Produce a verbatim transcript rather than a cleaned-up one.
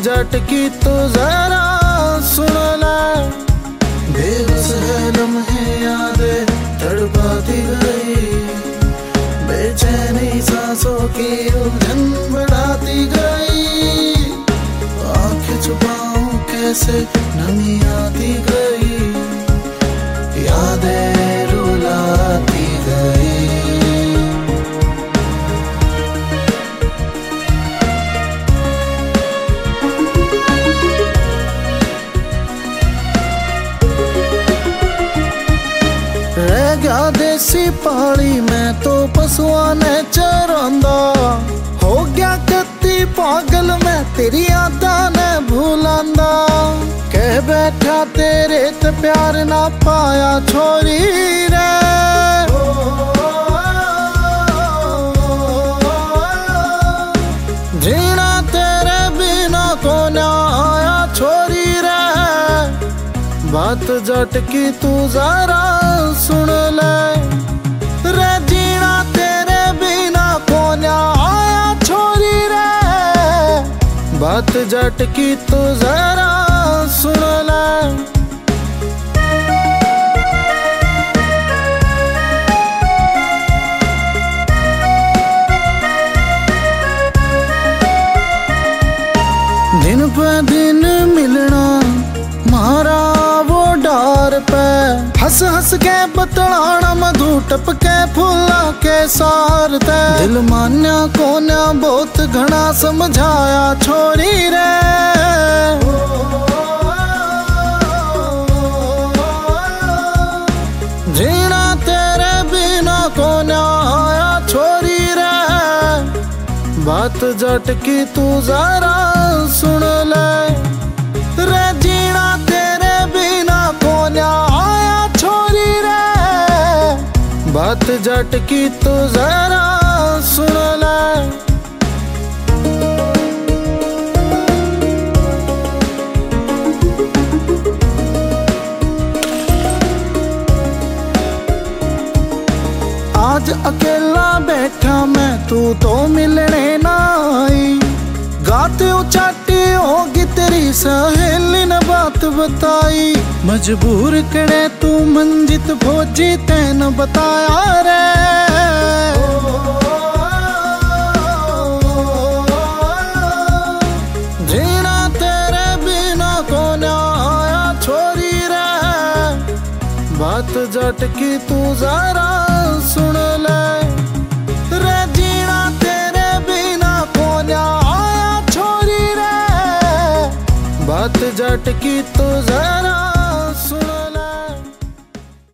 जट की तो जरा सुन ले। बेबस है लम्हे यादें तड़पाती गई, बेचैनी सांसों की उलझन बढ़ाती गई। आंखें छुपाऊं कैसे नमी आती गई, यादें रुलाती गई। रह गया देसी पहाड़ी में तो पशुआ ने चरांदा, हो गया कत्ती पागल में तेरी यादा ने भूलांदा। कह बैठा तेरे ते प्यार ना पाया छोरी रे, जीना तेरे बिना को ना आया छोरी रे। बात जट की तू जरा सुन ले, रे जीना तेरे बिना को ना आया छोरी रे। बात जट की तू जरा सुन ले। दिन पे दिन मिलना मारा वो डार पे, हंस हंस के बतलाना मधु टपके फूला के सारते। दिल मान्या कोन्या बहुत घना समझाया छोरी रे, जीना तेरे बिना कोन्या आया छोरी रे। बात जट की तू जरा सुन ले, रे जीना तेरे बिना कोन्या आया छोरी रे। बात जट की तू जरा सुन ले। आज अकेला बैठा मैं तू तो मिलने ना आई, गाते चाटी होगी तेरी सहेली ने बात बताई। मजबूर करे तू मंजित भोजी तेन बताया रे, जीना तेरे बिना को ना आया छोरी रे। बात जट की तू जरा सुन ले, रे जीना तेरे बिना को ना आया छोरी रे। बात जट की तो जरा